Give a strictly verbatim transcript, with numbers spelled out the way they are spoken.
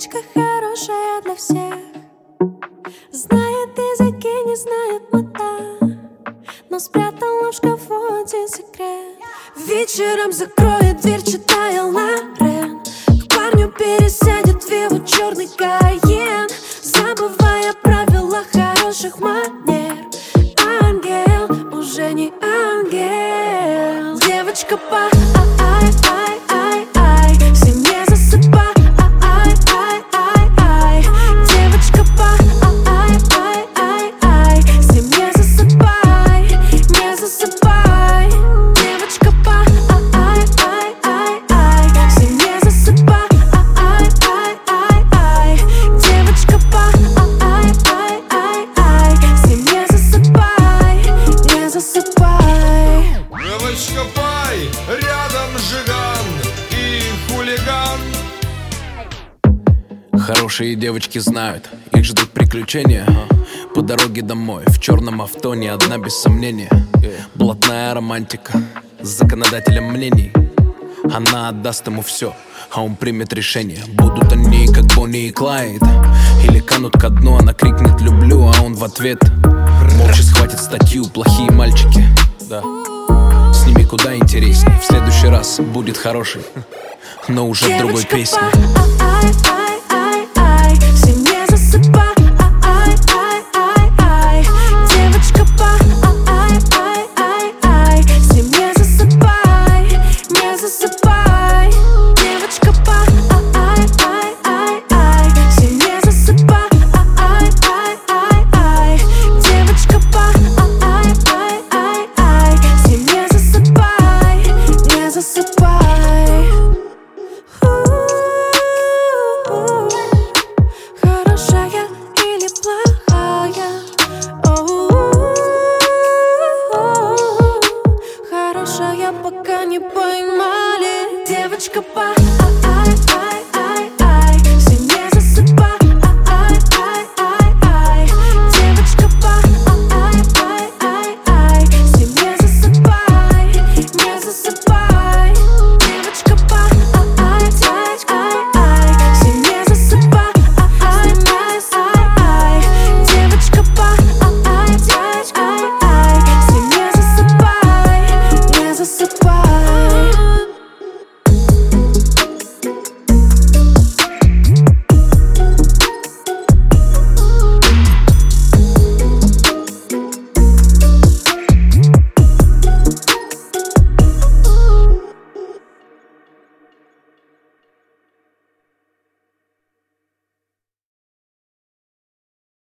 Девочка хорошая для всех, знает языки, не знает мода, но спрятала в шкафу один секрет. Вечером закроет дверь, читая Лорен, к парню пересядет в его черный Кайен, забывая правила хороших манер. Ангел, уже не ангел. Девочка по ай ай ай ай, в семье засыпай. Ай ай ай ай, девочка по ай ай ай ай, в семье засыпай, не засыпай. Девочка по ай ай ай ай, в семье засыпай. Ай ай ай ай, девочка по ай ай ай ай, в семье засыпай, не засыпай. Девочка пай, рядом жиган и хулиган. Хорошие девочки знают, их ждут приключения. По дороге домой, в черном авто не одна без сомнения. Блатная романтика, с законодателем мнений. Она отдаст ему все, а он примет решение. Будут они как Бонни и Клайд, или канут ко дну, она крикнет «люблю», а он в ответ молча схватит статью «плохие мальчики». Да. С ними куда интересней. В следующий раз будет хороший, но уже в другой песне.